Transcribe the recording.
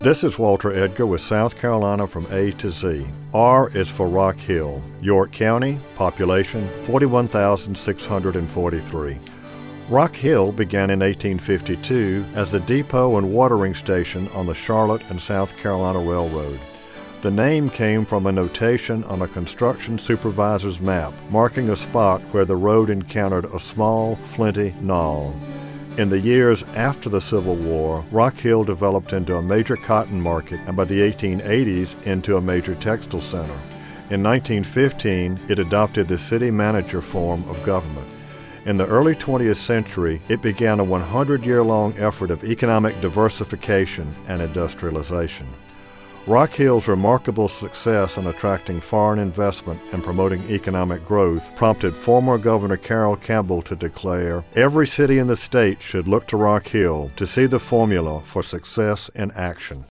This is Walter Edgar with South Carolina from A to Z. R is for Rock Hill, York County, population 41,643. Rock Hill began in 1852 as the depot and watering station on the Charlotte and South Carolina Railroad. The name came from a notation on a construction supervisor's map, marking a spot where the road encountered a small, flinty knoll. In the years after the Civil War, Rock Hill developed into a major cotton market and by the 1880s into a major textile center. In 1915, it adopted the city manager form of government. In the early 20th century, it began a 100-year-long effort of economic diversification and industrialization. Rock Hill's remarkable success in attracting foreign investment and promoting economic growth prompted former Governor Carroll Campbell to declare, "Every city in the state should look to Rock Hill to see the formula for success in action."